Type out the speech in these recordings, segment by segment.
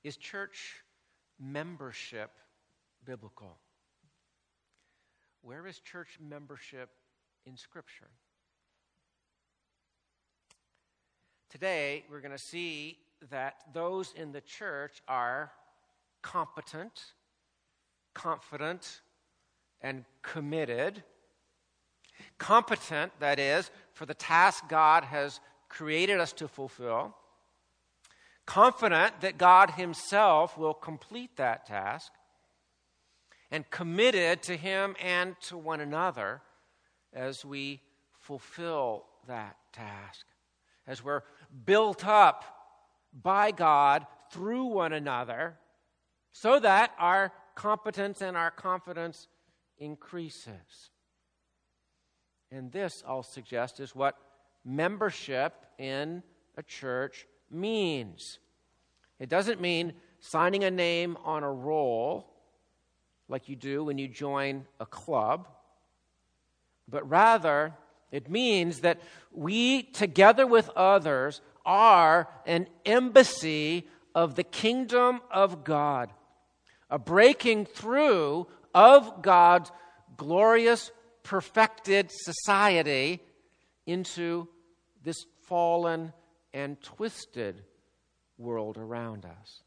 Is church membership biblical? Where is church membership in Scripture? Today, we're going to see that those in the church are competent, confident, and committed. Competent, that is, for the task God has created us to fulfill. Confident that God himself will complete that task. And committed to him and to one another as we fulfill that task. As we're built up by God through one another so that our competence and our confidence increases. And this, I'll suggest, is what membership in a church means. It doesn't mean signing a name on a roll like you do when you join a club, but rather it means that we, together with others, are an embassy of the kingdom of God, a breaking through of God's glorious, perfected society into this fallen and twisted world around us.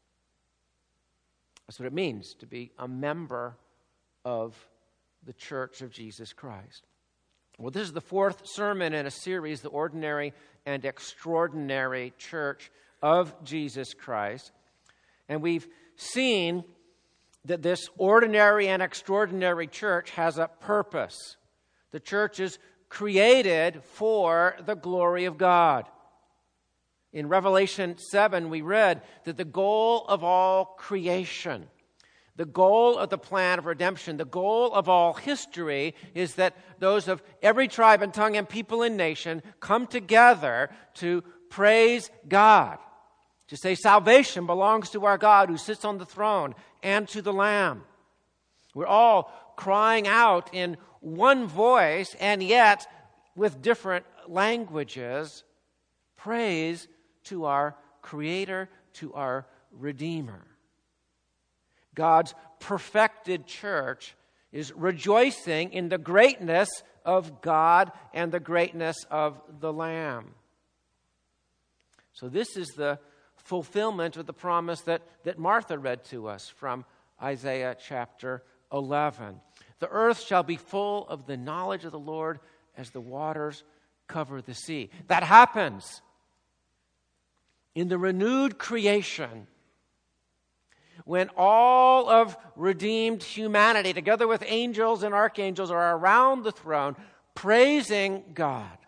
That's what it means to be a member of the Church of Jesus Christ. Well, this is the fourth sermon in a series, The Ordinary and Extraordinary Church of Jesus Christ. And we've seen that this ordinary and extraordinary church has a purpose. The church is created for the glory of God. In Revelation 7, we read that the goal of all creation, the goal of the plan of redemption, the goal of all history is that those of every tribe and tongue and people and nation come together to praise God, to say salvation belongs to our God who sits on the throne and to the Lamb. We're all crying out in one voice and yet with different languages, praise to our Creator, to our Redeemer. God's perfected church is rejoicing in the greatness of God and the greatness of the Lamb. So this is the fulfillment of the promise that Martha read to us from Isaiah chapter 11. The earth shall be full of the knowledge of the Lord as the waters cover the sea. That happens in the renewed creation when all of redeemed humanity, together with angels and archangels, are around the throne praising God.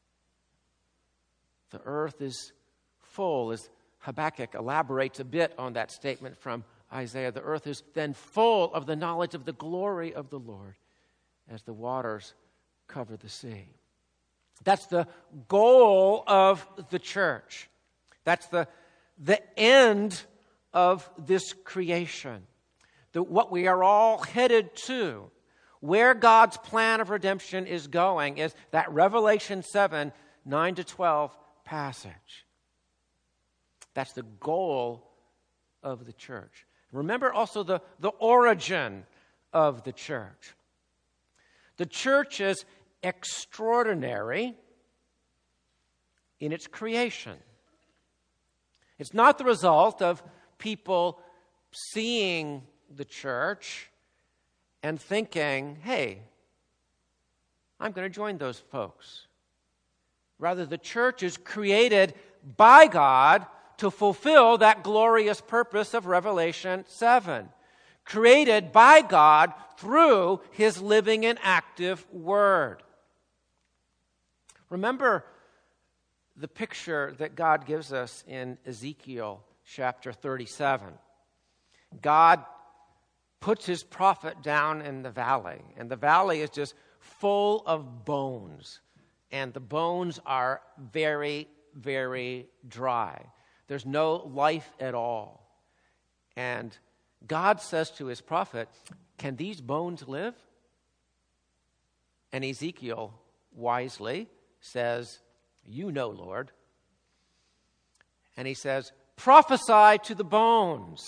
The earth is full, as Habakkuk elaborates a bit on that statement from Isaiah. The earth is then full of the knowledge of the glory of the Lord as the waters cover the sea. That's the goal of the church. That's the end of this creation. What we are all headed to, where God's plan of redemption is going, is that Revelation 7, 9-12 passage. That's the goal of the church. Remember also the origin of the church. The church is extraordinary in its creation. It's not the result of people seeing the church and thinking, hey, I'm going to join those folks. Rather, the church is created by God to fulfill that glorious purpose of Revelation 7. Created by God through His living and active Word. Remember the picture that God gives us in Ezekiel chapter 37. God puts His prophet down in the valley, and the valley is just full of bones, and the bones are very, very dry. There's no life at all. And God says to His prophet, can these bones live? And Ezekiel wisely says, you know, Lord. And he says, prophesy to the bones.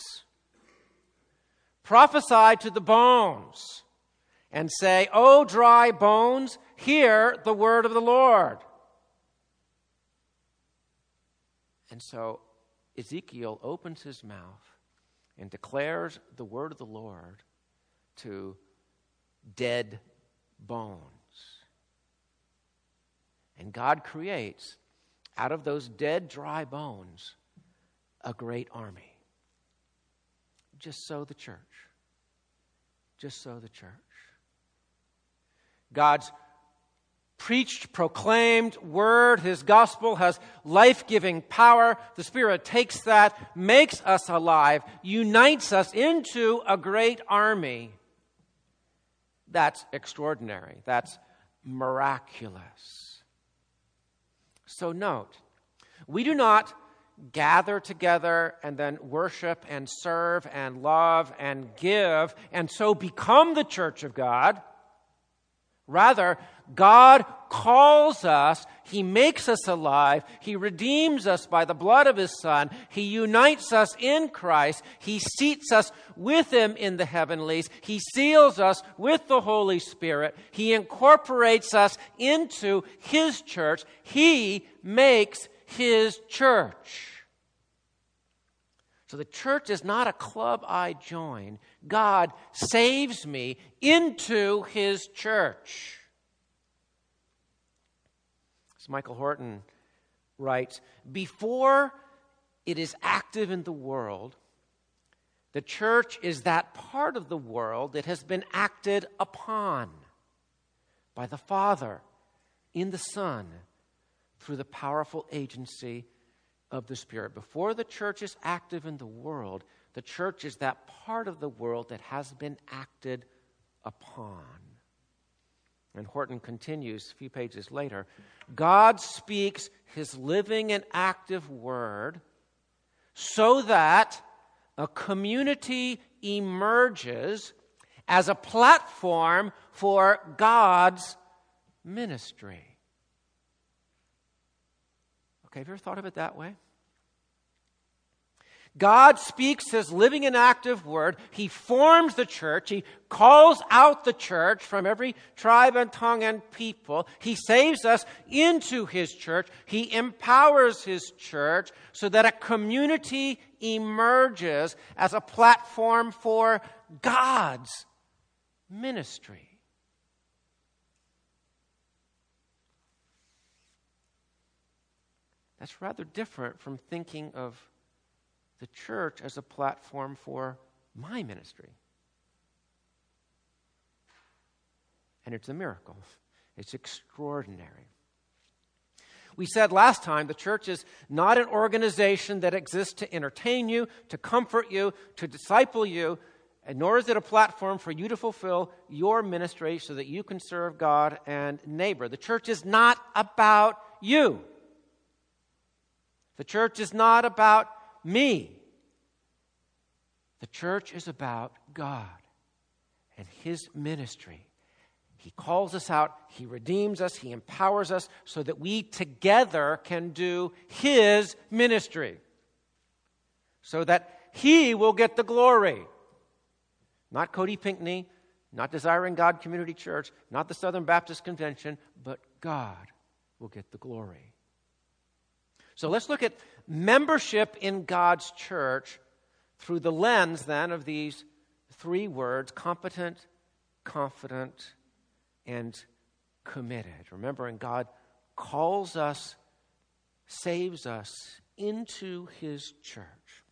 Prophesy to the bones and say, O dry bones, hear the word of the Lord. And so Ezekiel opens his mouth and declares the word of the Lord to dead bones. And God creates, out of those dead, dry bones, a great army. Just so the church. Just so the church. God's preached, proclaimed word, his gospel has life-giving power. The Spirit takes that, makes us alive, unites us into a great army. That's extraordinary. That's miraculous. So note, we do not gather together and then worship and serve and love and give and so become the church of God. Rather, God calls us, he makes us alive, he redeems us by the blood of his Son, he unites us in Christ, he seats us with him in the heavenlies, he seals us with the Holy Spirit, he incorporates us into his church, he makes his church. So the church is not a club I join. God saves me into his church. As Michael Horton writes, before it is active in the world, the church is that part of the world that has been acted upon by the Father in the Son through the powerful agency of the Spirit. Before the church is active in the world, the church is that part of the world that has been acted upon. And Horton continues a few pages later, God speaks his living and active word so that a community emerges as a platform for God's ministry. Okay, have you ever thought of it that way? God speaks his living and active word. He forms the church. He calls out the church from every tribe and tongue and people. He saves us into his church. He empowers his church so that a community emerges as a platform for God's ministry. That's rather different from thinking of the church as a platform for my ministry. And it's a miracle. It's extraordinary. We said last time the church is not an organization that exists to entertain you, to comfort you, to disciple you, and nor is it a platform for you to fulfill your ministry so that you can serve God and neighbor. The church is not about you. The church is not about me. The church is about God and his ministry. He calls us out, he redeems us, he empowers us so that we together can do his ministry. So that he will get the glory. Not Cody Pinckney, not Desiring God Community Church, not the Southern Baptist Convention, but God will get the glory. So let's look at membership in God's church through the lens, then, of these three words: competent, confident, and committed. Remembering God calls us, saves us into his church.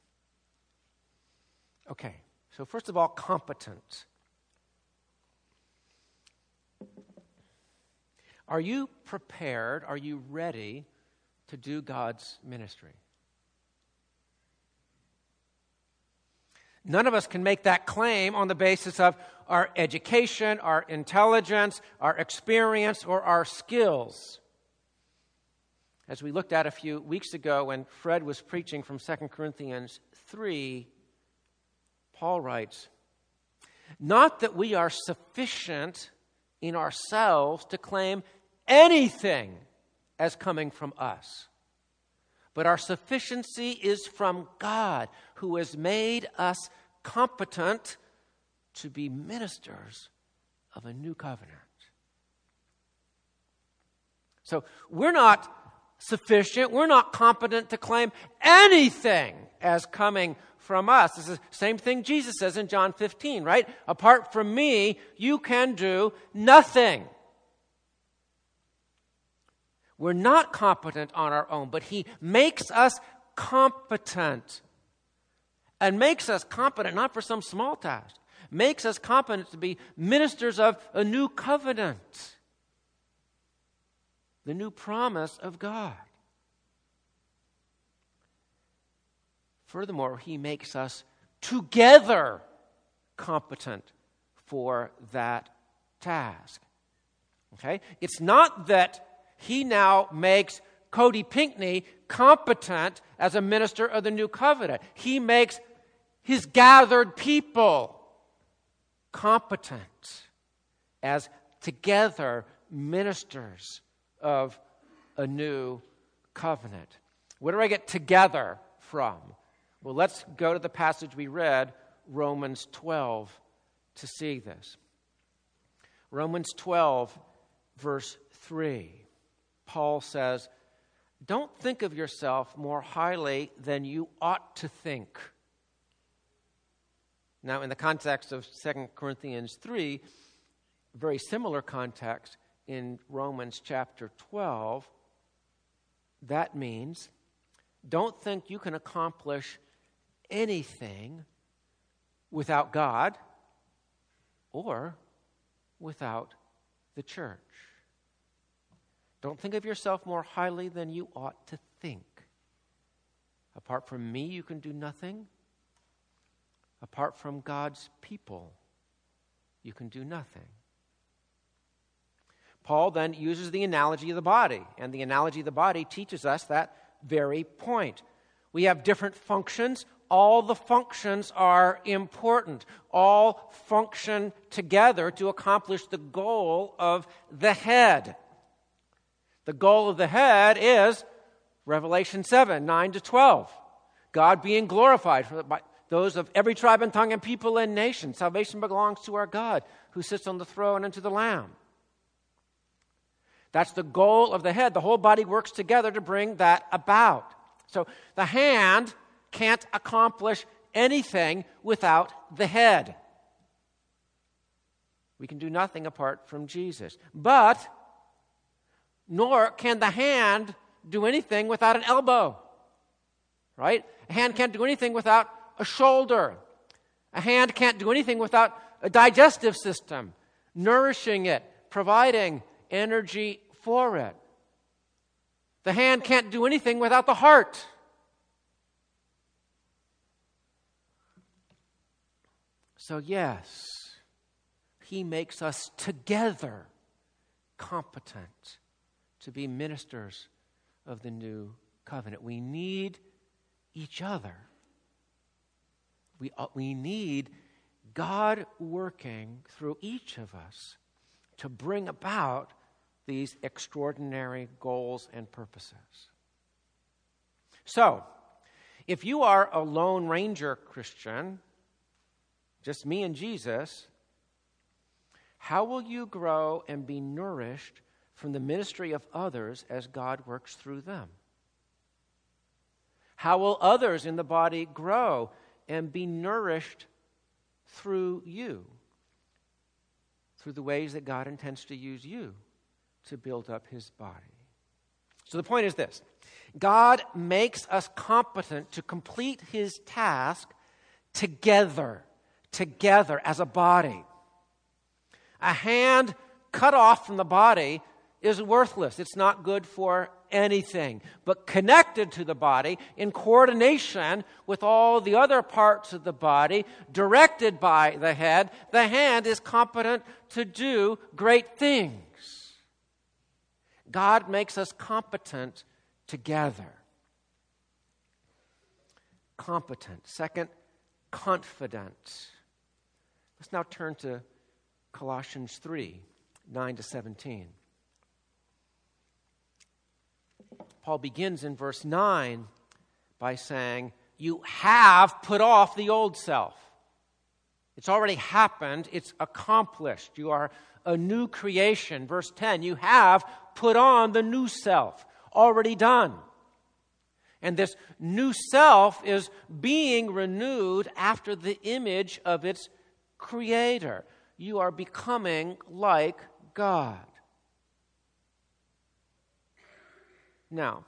Okay, so first of all, competent. Are you prepared? Are you ready to do God's ministry? None of us can make that claim on the basis of our education, our intelligence, our experience, or our skills. As we looked at a few weeks ago when Fred was preaching from 2 Corinthians 3, Paul writes, "Not that we are sufficient in ourselves to claim anything as coming from us. but our sufficiency is from God, who has made us competent to be ministers of a new covenant. So we're not sufficient, we're not competent to claim anything as coming from us. This is the same thing Jesus says in John 15, right? Apart from me, you can do nothing. We're not competent on our own, but he makes us competent. And makes us competent not for some small task. Makes us competent to be ministers of a new covenant. The new promise of God. Furthermore, he makes us together competent for that task. Okay? It's not that he now makes Cody Pinckney competent as a minister of the new covenant. He makes his gathered people competent as together ministers of a new covenant. Where do I get together from? Well, let's go to the passage we read, Romans 12, to see this. Romans 12, verse 3. Paul says, "Don't think of yourself more highly than you ought to think." Now, in the context of 2 Corinthians 3, very similar context in Romans chapter 12, that means don't think you can accomplish anything without God or without the church. Don't think of yourself more highly than you ought to think. Apart from me, you can do nothing. Apart from God's people, you can do nothing. Paul then uses the analogy of the body, and the analogy of the body teaches us that very point. We have different functions. All the functions are important. All function together to accomplish the goal of the head. The goal of the head is Revelation 7, 9 to 12. God being glorified by those of every tribe and tongue and people and nation. Salvation belongs to our God who sits on the throne and to the Lamb. That's the goal of the head. The whole body works together to bring that about. So the hand can't accomplish anything without the head. We can do nothing apart from Jesus. But nor can the hand do anything without an elbow. Right? A hand can't do anything without a shoulder. A hand can't do anything without a digestive system, nourishing it, providing energy for it. The hand can't do anything without the heart. So yes, he makes us together competent to be ministers of the new covenant. We need each other. We need God working through each of us to bring about these extraordinary goals and purposes. So, if you are a Lone Ranger Christian, just me and Jesus, how will you grow and be nourished from the ministry of others as God works through them? How will others in the body grow and be nourished through you, through the ways that God intends to use you to build up his body? So the point is this: God makes us competent to complete his task together as a body. A hand cut off from the body is worthless. It's not good for anything. But connected to the body, in coordination with all the other parts of the body, directed by the hand is competent to do great things. God makes us competent together. Competent. Second, confident. Let's now turn to Colossians 3, 9 to 17. Paul begins in verse 9 by saying, you have put off the old self. It's already happened. It's accomplished. You are a new creation. Verse 10, you have put on the new self, already done. And this new self is being renewed after the image of its creator. You are becoming like God. Now,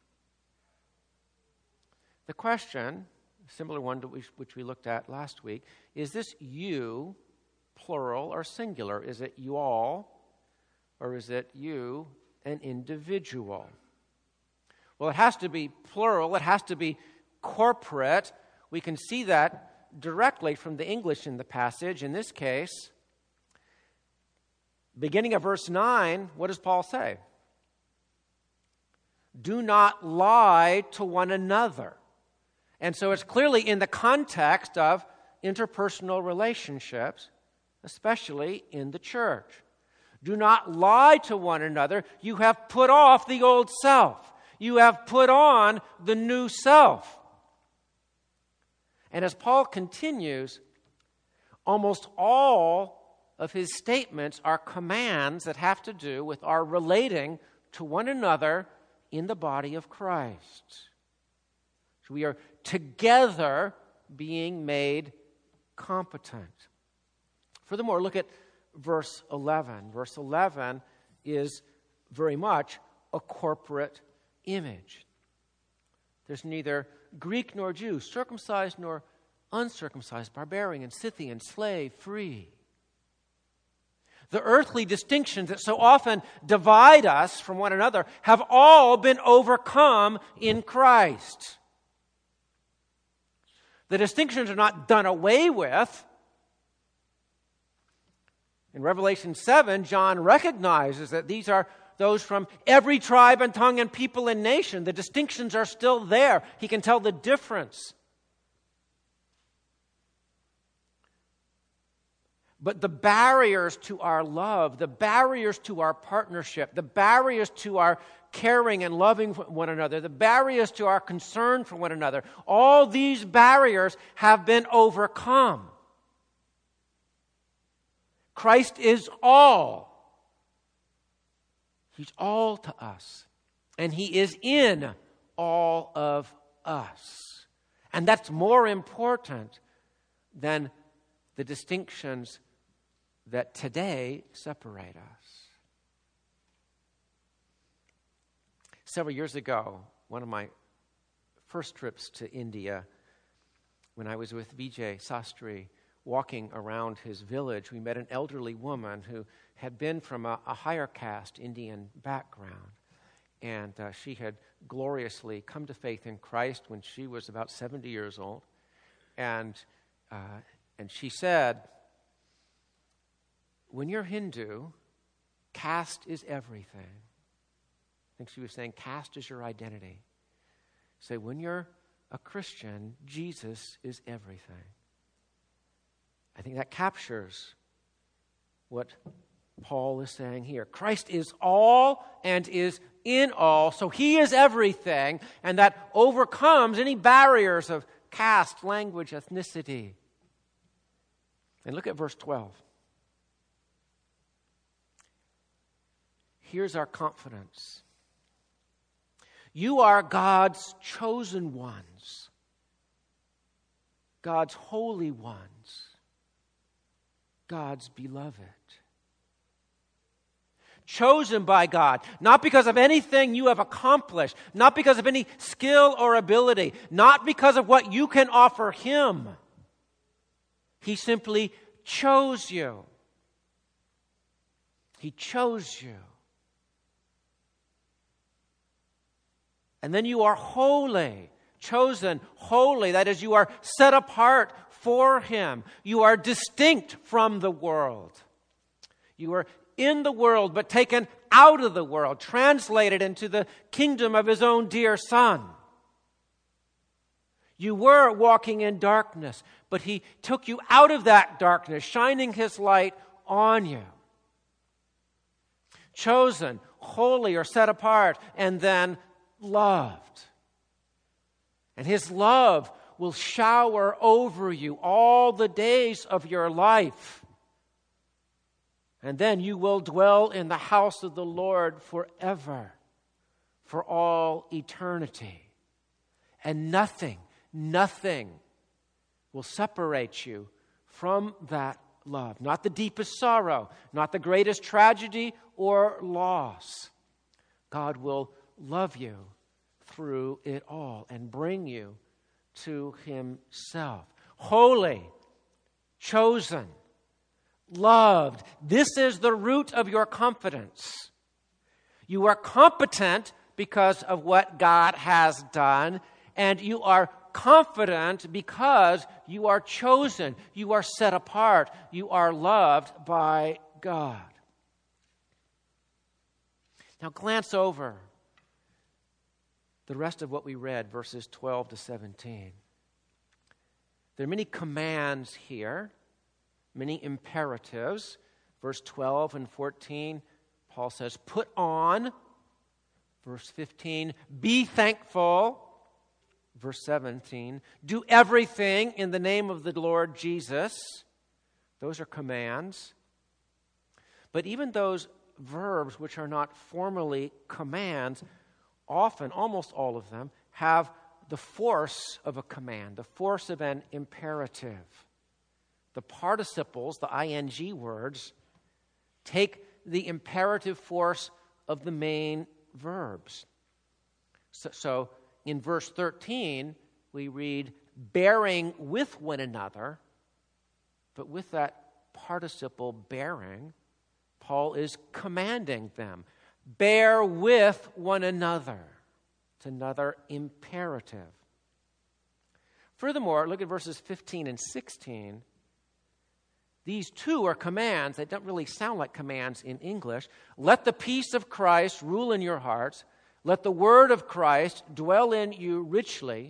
the question, a similar one to which we looked at last week, is this you, plural or singular? Is it you all, or is it you, an individual? Well, it has to be plural. It has to be corporate. We can see that directly from the English in the passage. In this case, beginning of verse 9, what does Paul say? Do not lie to one another. And so it's clearly in the context of interpersonal relationships, especially in the church. Do not lie to one another. You have put off the old self. You have put on the new self. And as Paul continues, almost all of his statements are commands that have to do with our relating to one another in the body of Christ. So we are together being made competent. Furthermore, look at verse 11. Verse 11 is very much a corporate image. There's neither Greek nor Jew, circumcised nor uncircumcised, barbarian, Scythian, slave, free. The earthly distinctions that so often divide us from one another have all been overcome in Christ. The distinctions are not done away with. In Revelation 7, John recognizes that these are those from every tribe and tongue and people and nation. The distinctions are still there. He can tell the difference. But the barriers to our love, the barriers to our partnership, the barriers to our caring and loving one another, the barriers to our concern for one another, all these barriers have been overcome. Christ is all. He's all to us. And He is in all of us. And that's more important than the distinctions that today separate us. Several years ago, one of my first trips to India, when I was with Vijay Sastry, walking around his village, we met an elderly woman who had been from a higher caste Indian background. And she had gloriously come to faith in Christ when she was about 70 years old. And she said, when you're Hindu, caste is everything. I think she was saying caste is your identity. Say, when you're a Christian, Jesus is everything. I think that captures what Paul is saying here. Christ is all and is in all, so He is everything, and that overcomes any barriers of caste, language, ethnicity. And look at verse 12. Here's our confidence. You are God's chosen ones, God's holy ones, God's beloved. Chosen by God, not because of anything you have accomplished, not because of any skill or ability, not because of what you can offer Him. He simply chose you. He chose you. And then you are holy, chosen, holy. That is, you are set apart for Him. You are distinct from the world. You are in the world, but taken out of the world, translated into the kingdom of His own dear Son. You were walking in darkness, but He took you out of that darkness, shining His light on you. Chosen, holy, or set apart, and then loved. And his love will shower over you all the days of your life. And then you will dwell in the house of the Lord forever, for all eternity. And nothing will separate you from that love. Not the deepest sorrow, not the greatest tragedy or loss. God will love you through it all and bring you to himself. Holy, chosen, loved. This is the root of your confidence. You are competent because of what God has done, and you are confident because you are chosen, you are set apart, you are loved by God. Now glance over the rest of what we read, verses 12 to 17. There are many commands here, many imperatives. Verse 12 and 14, Paul says, put on. Verse 15, be thankful. Verse 17, do everything in the name of the Lord Jesus. Those are commands. But even those verbs which are not formally commands, often, almost all of them, have the force of a command, the force of an imperative. The participles, the ing words, take the imperative force of the main verbs. So in verse 13, we read, bearing with one another, but with that participle bearing, Paul is commanding them. Bear with one another. It's another imperative. Furthermore, look at verses 15 and 16. These two are commands. They don't really sound like commands in English. Let the peace of Christ rule in your hearts. Let the word of Christ dwell in you richly.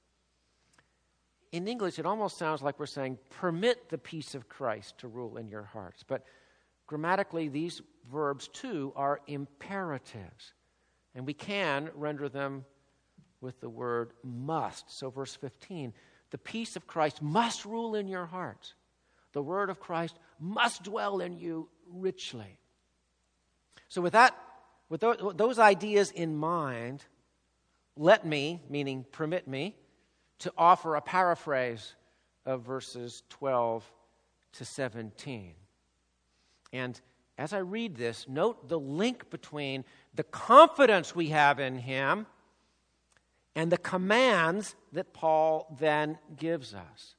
In English, it almost sounds like we're saying, permit the peace of Christ to rule in your hearts. But grammatically, these verbs too are imperatives. And we can render them with the word must. So verse 15, the peace of Christ must rule in your hearts. The word of Christ must dwell in you richly. So with those ideas in mind, let me, meaning permit me, to offer a paraphrase of verses 12 to 17. And as I read this, note the link between the confidence we have in him and the commands that Paul then gives us.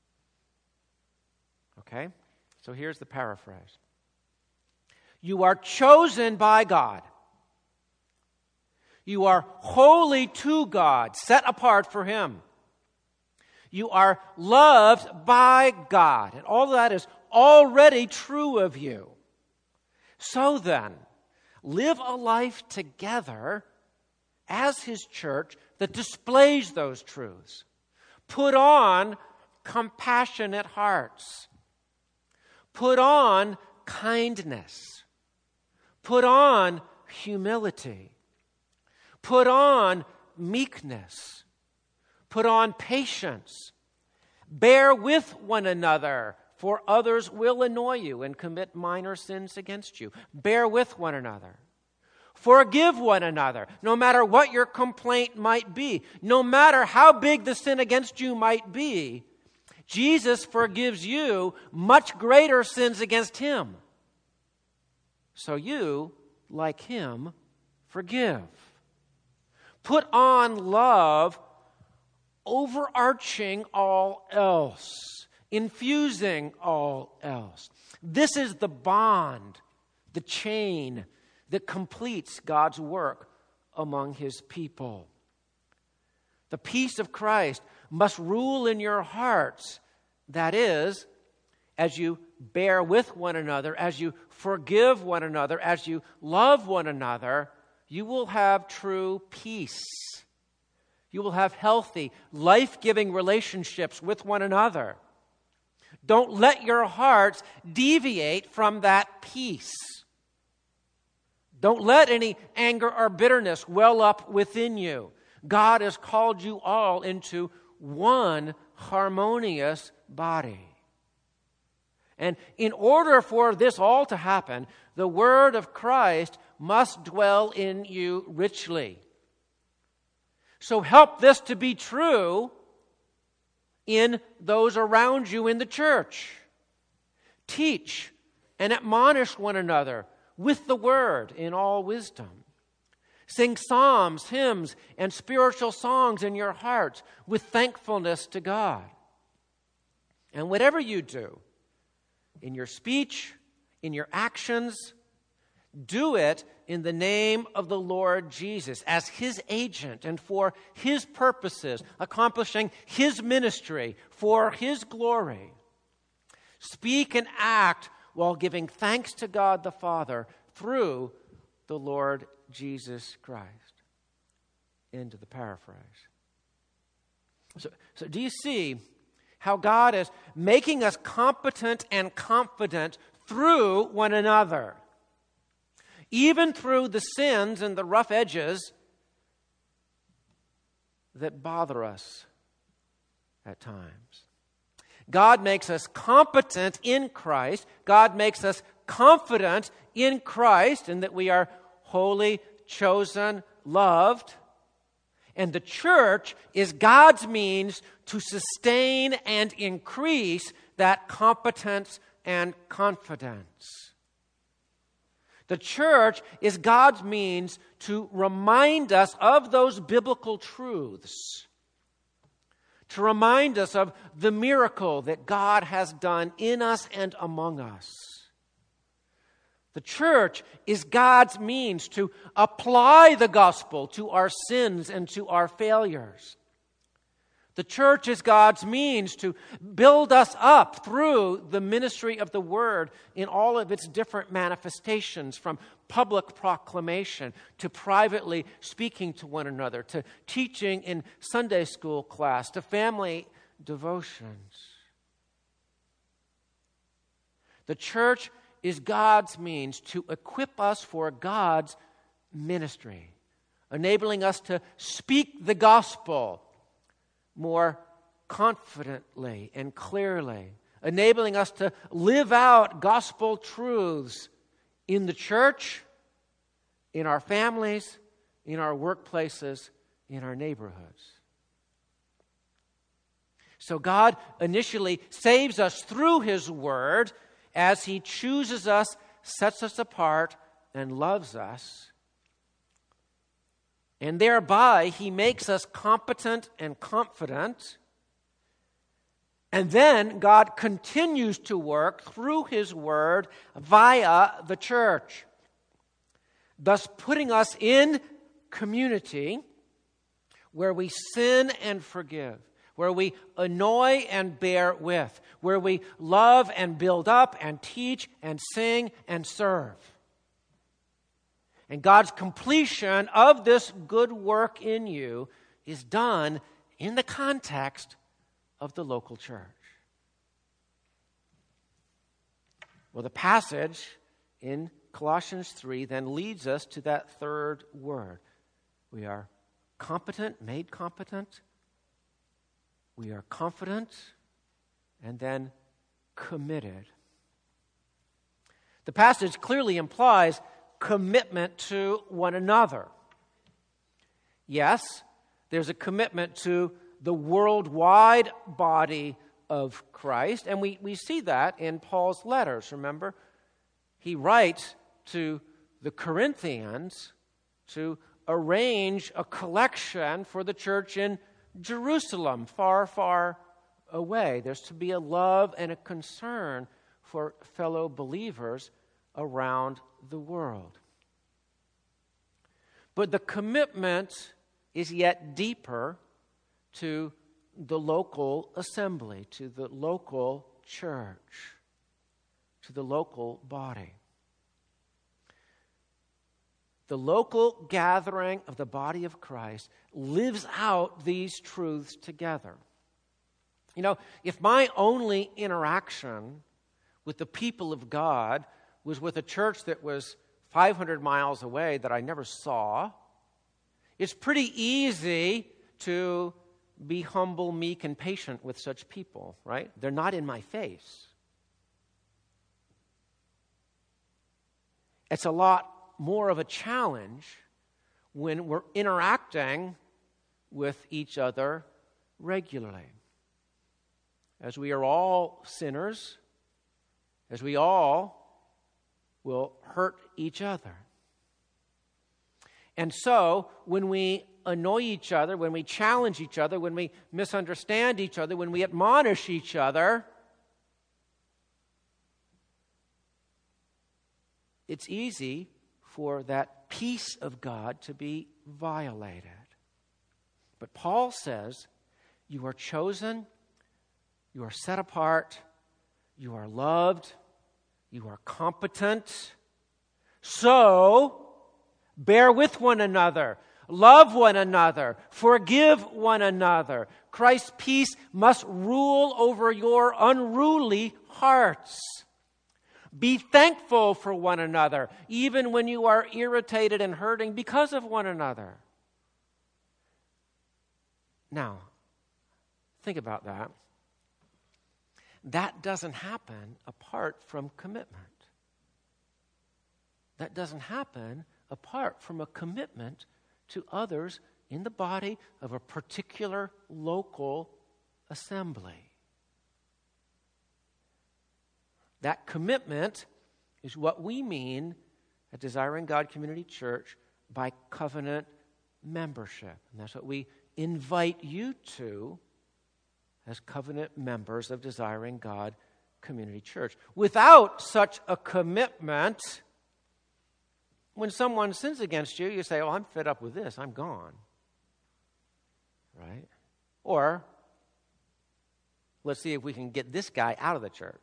Okay? So here's the paraphrase. You are chosen by God. You are holy to God, set apart for him. You are loved by God. And all that is already true of you. So then, live a life together as his church that displays those truths. Put on compassionate hearts. Put on kindness. Put on humility. Put on meekness. Put on patience. Bear with one another, for others will annoy you and commit minor sins against you. Bear with one another. Forgive one another, no matter what your complaint might be, no matter how big the sin against you might be. Jesus forgives you much greater sins against him. So you, like him, forgive. Put on love, overarching all else, infusing all else. This is the bond, the chain that completes God's work among his people. The peace of Christ must rule in your hearts. That is, as you bear with one another, as you forgive one another, as you love one another, you will have true peace. You will have healthy, life-giving relationships with one another. Don't let your hearts deviate from that peace. Don't let any anger or bitterness well up within you. God has called you all into one harmonious body. And in order for this all to happen, the word of Christ must dwell in you richly. So help this to be true in those around you in the church. Teach and admonish one another with the word in all wisdom. Sing psalms, hymns, and spiritual songs in your hearts with thankfulness to God. And whatever you do, in your speech, in your actions, do it in the name of the Lord Jesus as His agent and for His purposes, accomplishing His ministry for His glory. Speak and act while giving thanks to God the Father through the Lord Jesus Christ. End of the paraphrase. So do you see how God is making us competent and confident through one another? Even through the sins and the rough edges that bother us at times. God makes us competent in Christ. God makes us confident in Christ, and that we are holy, chosen, loved. And the church is God's means to sustain and increase that competence and confidence. The church is God's means to remind us of those biblical truths, to remind us of the miracle that God has done in us and among us. The church is God's means to apply the gospel to our sins and to our failures. The church is God's means to build us up through the ministry of the Word in all of its different manifestations, from public proclamation to privately speaking to one another, to teaching in Sunday school class, to family devotions. The church is God's means to equip us for God's ministry, enabling us to speak the gospel more confidently and clearly, enabling us to live out gospel truths in the church, in our families, in our workplaces, in our neighborhoods. So God initially saves us through His Word as He chooses us, sets us apart, and loves us. And thereby, He makes us competent and confident. And then God continues to work through His Word via the church, thus putting us in community where we sin and forgive, where we annoy and bear with, where we love and build up and teach and sing and serve. And God's completion of this good work in you is done in the context of the local church. Well, the passage in Colossians 3 then leads us to that third word. We are competent, made competent. We are confident, and then committed. The passage clearly implies commitment to one another. Yes, there's a commitment to the worldwide body of Christ, and we see that in Paul's letters. Remember, he writes to the Corinthians to arrange a collection for the church in Jerusalem, far, far away. There's to be a love and a concern for fellow believers around the world. But the commitment is yet deeper to the local assembly, to the local church, to the local body. The local gathering of the body of Christ lives out these truths together. You know, if my only interaction with the people of God was with a church that was 500 miles away that I never saw, it's pretty easy to be humble, meek, and patient with such people, right? They're not in my face. It's a lot more of a challenge when we're interacting with each other regularly. As we are all sinners, as we all will hurt each other. And so, when we annoy each other, when we challenge each other, when we misunderstand each other, when we admonish each other, it's easy for that peace of God to be violated. But Paul says, you are chosen, you are set apart, you are loved, you are competent. So, bear with one another, love one another, forgive one another. Christ's peace must rule over your unruly hearts. Be thankful for one another, even when you are irritated and hurting because of one another. Now, think about that. That doesn't happen apart from commitment. That doesn't happen apart from a commitment to others in the body of a particular local assembly. That commitment is what we mean at Desiring God Community Church by covenant membership. And that's what we invite you to as covenant members of Desiring God Community Church. Without such a commitment, when someone sins against you, you say, oh, I'm fed up with this, I'm gone. Right? Or, let's see if we can get this guy out of the church.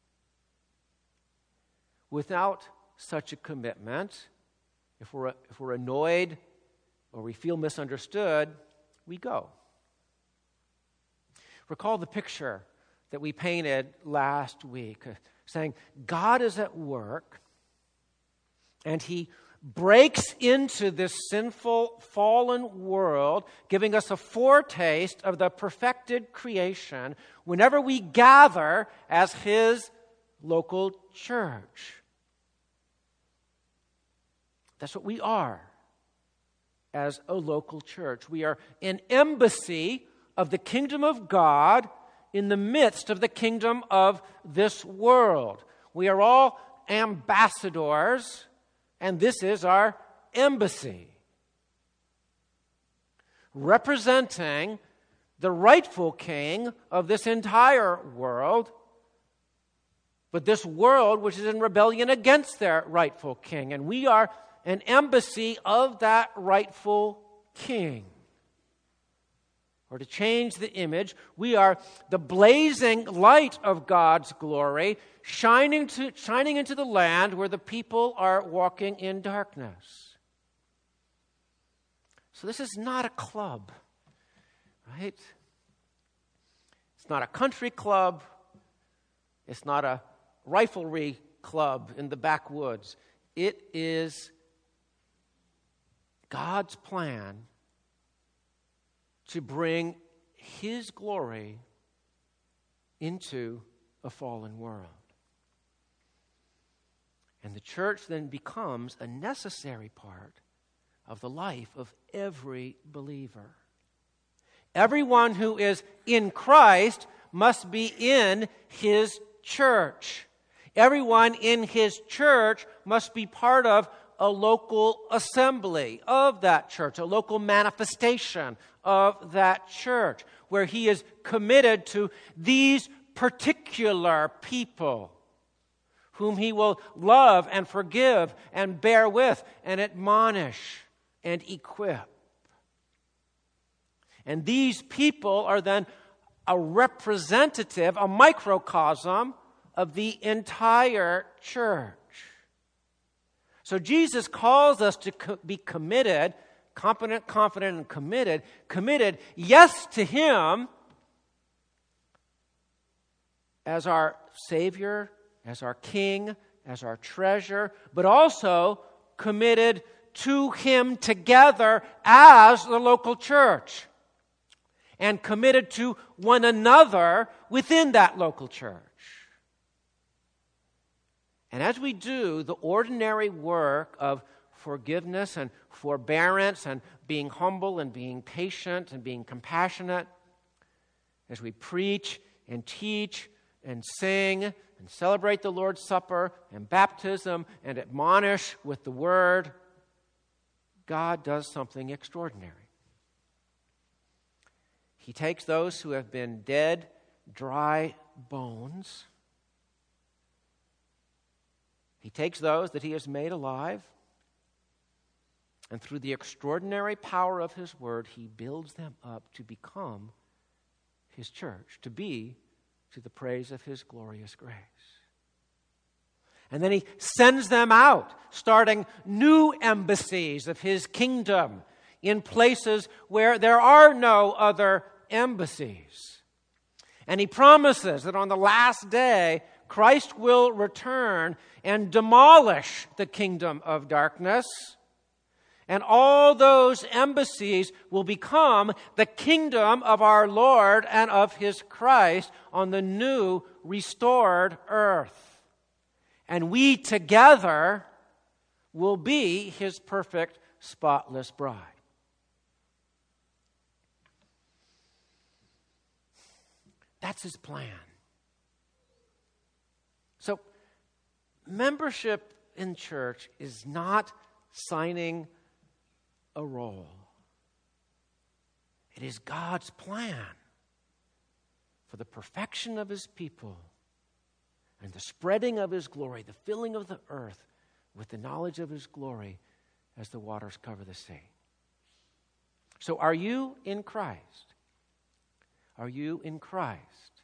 Without such a commitment, if we're annoyed or we feel misunderstood, we go. Recall the picture that we painted last week, saying God is at work and He breaks into this sinful, fallen world, giving us a foretaste of the perfected creation whenever we gather as His local church. That's what we are as a local church. We are an embassy of the kingdom of God in the midst of the kingdom of this world. We are all ambassadors, and this is our embassy, representing the rightful king of this entire world, but this world which is in rebellion against their rightful king. And we are an embassy of that rightful king. Or to change the image, we are the blazing light of God's glory, shining into the land where the people are walking in darkness. So this is not a club, right? It's not a country club. It's not a riflery club in the backwoods. It is God's plan to bring His glory into a fallen world. And the church then becomes a necessary part of the life of every believer. Everyone who is in Christ must be in His church. Everyone in His church must be part of a local assembly of that church, a local manifestation of that church, where he is committed to these particular people whom he will love and forgive and bear with and admonish and equip. And these people are then a representative, a microcosm of the entire church. So Jesus calls us to be committed, competent, confident, and committed. Committed, yes, to Him as our Savior, as our King, as our treasure, but also committed to Him together as the local church, and committed to one another within that local church. And as we do the ordinary work of forgiveness and forbearance and being humble and being patient and being compassionate, as we preach and teach and sing and celebrate the Lord's Supper and baptism and admonish with the Word, God does something extraordinary. He takes those who have been dead, dry bones. He takes those that He has made alive, and through the extraordinary power of His Word, He builds them up to become His church, to be to the praise of His glorious grace. And then He sends them out, starting new embassies of His kingdom in places where there are no other embassies. And He promises that on the last day, Christ will return and demolish the kingdom of darkness, and all those embassies will become the kingdom of our Lord and of His Christ on the new, restored earth. And we together will be His perfect, spotless bride. That's His plan. So, membership in church is not signing a roll. It is God's plan for the perfection of His people and the spreading of His glory, the filling of the earth with the knowledge of His glory as the waters cover the sea. So are you in Christ? Are you in Christ?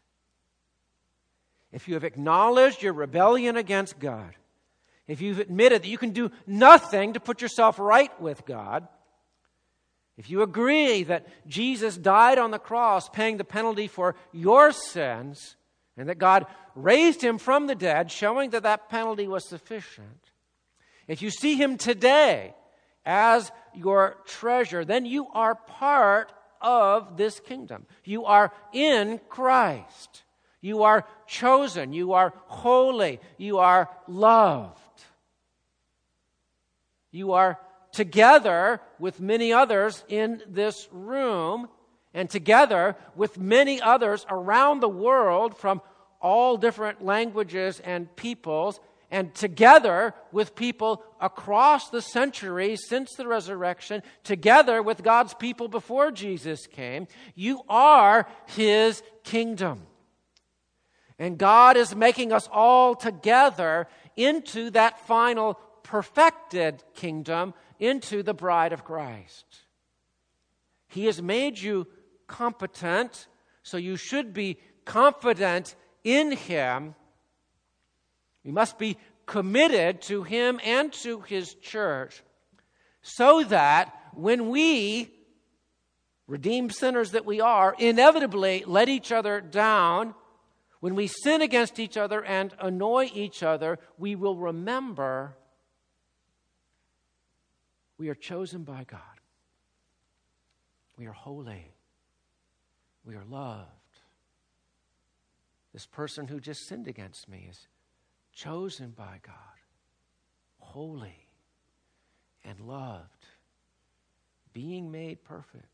If you have acknowledged your rebellion against God, if you've admitted that you can do nothing to put yourself right with God, if you agree that Jesus died on the cross paying the penalty for your sins, and that God raised Him from the dead, showing that that penalty was sufficient, if you see Him today as your treasure, then you are part of this kingdom. You are in Christ. You are chosen. You are holy. You are loved. You are together with many others in this room, and together with many others around the world from all different languages and peoples, and together with people across the centuries since the resurrection, together with God's people before Jesus came. You are His kingdom. And God is making us all together into that final perfected kingdom, into the bride of Christ. He has made you competent, so you should be confident in Him. You must be committed to Him and to His church, so that when we, redeemed sinners that we are, inevitably let each other down, when we sin against each other and annoy each other, we will remember we are chosen by God. We are holy. We are loved. This person who just sinned against me is chosen by God, holy and loved, being made perfect.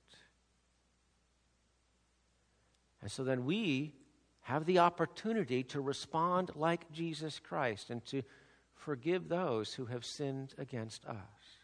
And so then we have the opportunity to respond like Jesus Christ and to forgive those who have sinned against us.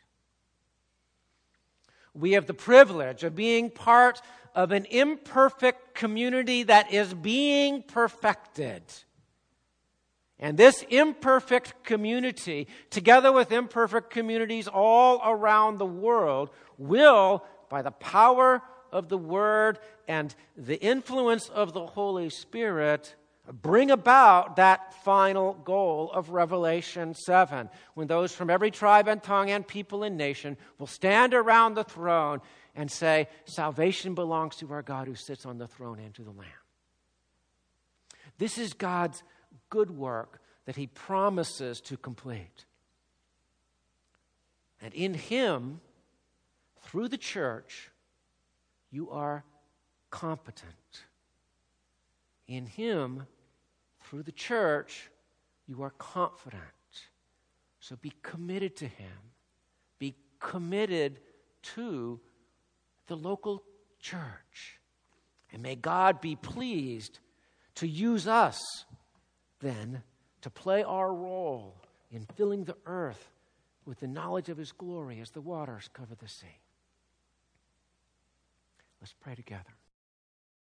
We have the privilege of being part of an imperfect community that is being perfected. And this imperfect community, together with imperfect communities all around the world, will, by the power of the Word and the influence of the Holy Spirit, bring about that final goal of Revelation 7, when those from every tribe and tongue and people and nation will stand around the throne and say, salvation belongs to our God who sits on the throne and to the Lamb. This is God's good work that He promises to complete. And in him, through the church, you are competent. In him, through the church, you are confident. So be committed to him. Be committed to the local church. And may God be pleased to use us then to play our role in filling the earth with the knowledge of his glory as the waters cover the sea. Let's pray together.